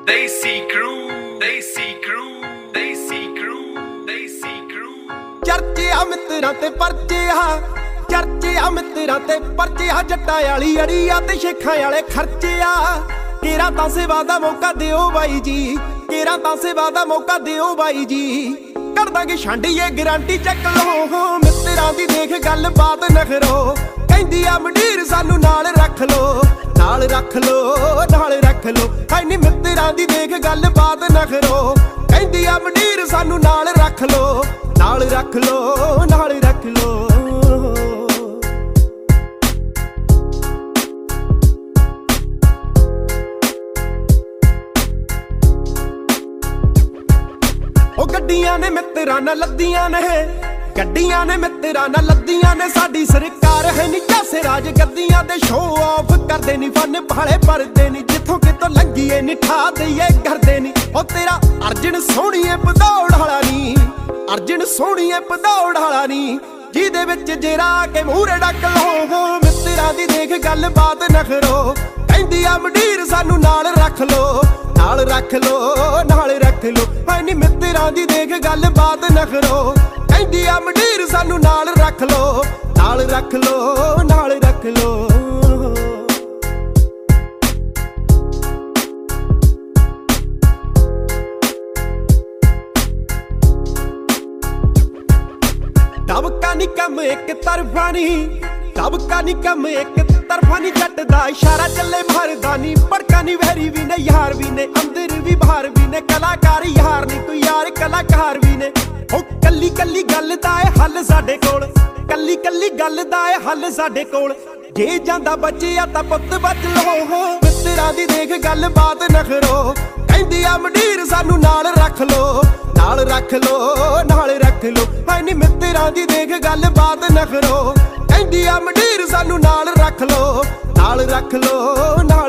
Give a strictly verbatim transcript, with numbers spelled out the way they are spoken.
Desi Crew, Desi Crew, Desi Crew, Desi Crew। ਚਰਚੇ ਆ ਮਿੱਤਰਾਂ ਤੇ ਪਰਚੇ ਆ, ਚਰਚੇ ਆ ਮਿੱਤਰਾਂ ਤੇ ਪਰਚੇ ਆ, ਜੱਟਾਂ ਵਾਲੀ ਅੜੀ ਆ ਤੇ ਸ਼ੇਖਾਂ ਵਾਲੇ ਖਰਚੇ ਆ। ਕੇਰਾ ਤਾਂ ਸੇਵਾ ਦਾ ਮੌਕਾ ਦਿਓ ਬਾਈ ਜੀ, ਕੇਰਾ ਤਾਂ ਸੇਵਾ ਦਾ ਮੌਕਾ ਦਿਓ ਬਾਈ ਜੀ। ਕਰ ਦਾਂਗੇ ਛਾਂਡੀਏ ਗਰੰਟੀ ਚੱਕ ਲਓ, ਮਿੱਤਰਾਂ ਦੀ ਦੇਖ ਗੱਲ ਬਾਤ ਨਖਰੋ। ਕਹਿੰਦੀ ਆ ਮੰਡੀਰ ਸਾਨੂੰ ਨਾਲ ਰੱਖ ਲੋ, ਨਾਲ ਰੱਖ ਲੋ, ਨਾਲ ਰੱਖ ਲੋ। ਹਾਏ ਨੀ ਮਿੱਤਰਾਂ ਦੀ ਦੇਖ ਗੱਲ ਬਾਤ ਨਖਰੋ। ਕਹਿੰਦੀ ਆ ਮੰਡੀਰ ਸਾਨੂੰ ਨਾਲ ਰੱਖ ਲੋ, ਨਾਲ ਰੱਖ ਲੋ, ਨਾਲ ਰੱਖ ਲੋ। ਉਹ ਗੱਡੀਆਂ ਨੇ ਮਿੱਤਰਾਂ ਨਾਲ ਲੱਦੀਆਂ ਨੇ, ਗੱਡੀਆਂ ਨੇ ਮਿੱਤਰਾਂ ਨਾਲ ਲੱਦੀਆਂ ਨੇ। ਸਾਡੀ ਸਰਕਾਰ ਹੈ ਨੀ ਚਾਸੇ ਰਾਜ ਗੱਦੀਆਂ ਦੇ, ਸ਼ੋਅ ਆਫ ਕਰਦੇ ਨੀ ਫਨ ਭਾਲੇ ਭਰਦੇ ਨੀ। ਜਿੱਥੋਂ ਕਿਤੋਂ ਲੰਘੀਏ ਨੀ ਠਾ ਦਈਏ ਕਰਦੇ ਨੀ। ਉਹ ਤੇਰਾ ਅਰਜਨ ਸੋਹਣੀਏ ਭਦੌੜ ਵਾਲਾ ਨੀ, ਅਰਜਨ ਸੋਹਣੀਏ ਭਦੌੜ ਵਾਲਾ ਨੀ। ਜਿਹਦੇ ਵਿੱਚ ਜੇਰਾ ਕੇ ਮੂਹਰੇ ਡੱਕ ਲਓ, ਮਿੱਤਰਾਂ ਦੀ ਦੇਖ ਗੱਲ ਬਾਤ ਨਖਰੋ। ਕਹਿੰਦੀ ਆ ਮੰਡੀਰ ਸਾਨੂੰ ਨਾਲ ਰੱਖ ਲੋ, ਨਾਲ ਰੱਖ ਲੋ, ਨਾਲ ਰੱਖ ਲੋ। ਹਾਏ ਨੀ ਮਿੱਤਰਾਂ ਦੀ ਦੇਖ ਗੱਲ ਬਾਤ ਨਖਰੋ। ਕਹਿੰਦੀ ਆ ਮੰਡੀਰ ਸਾਨੂੰ ਨਾਲ ਰੱਖ ਲੋ, ਨਾਲ ਰੱਖ ਲੋ, ਨਾਲ ਰੱਖ ਲੋ। ਦਬਕਾ ਨੀ ਕੰਮ ਇੱਕ ਤਰਫਾ ਨੀ, ਦਬਕਾ ਨੀ ਕੰਮ ਇੱਕ ਤਰਫਾ ਨੀ। ਜੱਟ ਦਾ ਇਸ਼ਾਰਾ ਚੱਲੇ ਮਾਰਦਾ ਨੀ, ਭੜਕਾ ਨੀ ਵੈਰੀ ਵੀ ਨੇ ਯਾਰ ਵੀ ਨੇ, ਅੰਦਰ ਵੀ ਬਾਹਰ ਵੀ ਨੇ। ਕਲਾਕਾਰ ਯਾਰ ਨੀ ਕੋਈ ਯਾਰ ਕਲਾਕਾਰ ਵੀ ਨੇ। ਉਹ ਕੱਲੀ ਕੱਲੀ ਗੱਲ ਦਾ ਏ ਹੱਲ ਸਾਡੇ ਕੋਲ, ਕੱਲੀ ਕੱਲੀ ਗੱਲ ਦਾ ਏ ਹੱਲ ਸਾਡੇ ਕੋਲ। ਜੇ ਜਾਂਦਾ ਬਚਿਆ ਤਾਂ ਪੁੱਤ ਬਚ ਲਓ, ਮਿੱਤਰਾਂ ਦੀ ਦੇਖ ਗੱਲ ਬਾਤ ਨਖਰੋ। ਕਹਿੰਦੀ ਆ ਮੰਡੀਰ ਸਾਨੂੰ ਨਾਲ ਰੱਖ ਲੋ, ਨਾਲ ਰੱਖ ਲੋ, ਨਾਲ ਰੱਖ ਲੋ। ਹਾਏ ਨੀ ਮਿੱਤਰਾਂ ਦੀ ਦੇਖ ਗੱਲ ਬਾਤ ਨਖਰੋ। ਕਹਿੰਦੀ ਆ ਮੰਡੀਰ ਸਾਨੂੰ ਨਾਲ ਰੱਖ ਲੋ, ਨਾਲ ਰੱਖ ਲੋ, ਨਾਲ